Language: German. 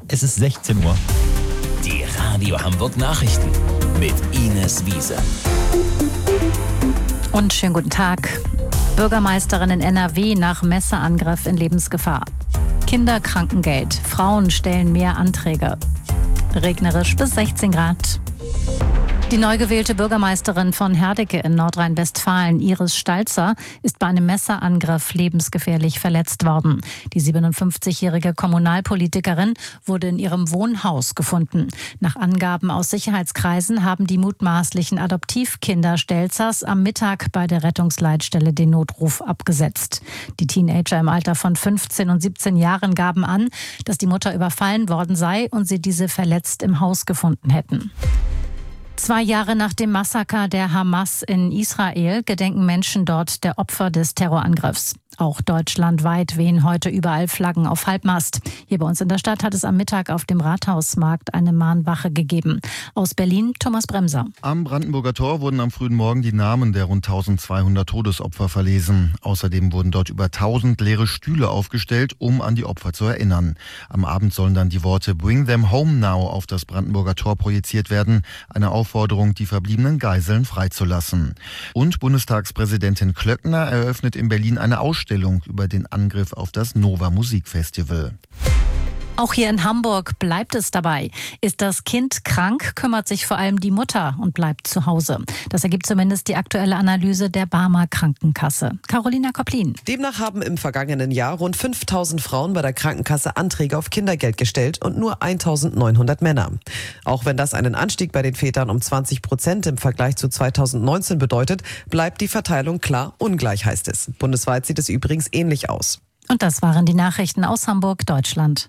Es ist 16 Uhr. Die Radio Hamburg Nachrichten mit Ines Wiese. Und schönen guten Tag. Bürgermeisterin in NRW nach Messerangriff in Lebensgefahr. Kinderkrankengeld. Frauen stellen mehr Anträge. Regnerisch bis 16 Grad. Die neu gewählte Bürgermeisterin von Herdecke in Nordrhein-Westfalen, Iris Stalzer, ist bei einem Messerangriff lebensgefährlich verletzt worden. Die 57-jährige Kommunalpolitikerin wurde in ihrem Wohnhaus gefunden. Nach Angaben aus Sicherheitskreisen haben die mutmaßlichen Adoptivkinder Stelzers am Mittag bei der Rettungsleitstelle den Notruf abgesetzt. Die Teenager im Alter von 15 und 17 Jahren gaben an, dass die Mutter überfallen worden sei und sie diese verletzt im Haus gefunden hätten. 2 Jahre nach dem Massaker der Hamas in Israel gedenken Menschen dort der Opfer des Terrorangriffs. Auch deutschlandweit wehen heute überall Flaggen auf Halbmast. Hier bei uns in der Stadt hat es am Mittag auf dem Rathausmarkt eine Mahnwache gegeben. Aus Berlin Thomas Bremser. Am Brandenburger Tor wurden am frühen Morgen die Namen der rund 1200 Todesopfer verlesen. Außerdem wurden dort über 1000 leere Stühle aufgestellt, um an die Opfer zu erinnern. Am Abend sollen dann die Worte Bring them home now auf das Brandenburger Tor projiziert werden. Eine Aufforderung, die verbliebenen Geiseln freizulassen. Und Bundestagspräsidentin Klöckner eröffnet in Berlin eine Ausstellung über den Angriff auf das Nova Musikfestival. Auch hier in Hamburg bleibt es dabei. Ist das Kind krank, kümmert sich vor allem die Mutter und bleibt zu Hause. Das ergibt zumindest die aktuelle Analyse der Barmer Krankenkasse. Carolina Kopplin. Demnach haben im vergangenen Jahr rund 5000 Frauen bei der Krankenkasse Anträge auf Kindergeld gestellt und nur 1900 Männer. Auch wenn das einen Anstieg bei den Vätern um 20% im Vergleich zu 2019 bedeutet, bleibt die Verteilung klar ungleich, heißt es. Bundesweit sieht es übrigens ähnlich aus. Und das waren die Nachrichten aus Hamburg, Deutschland.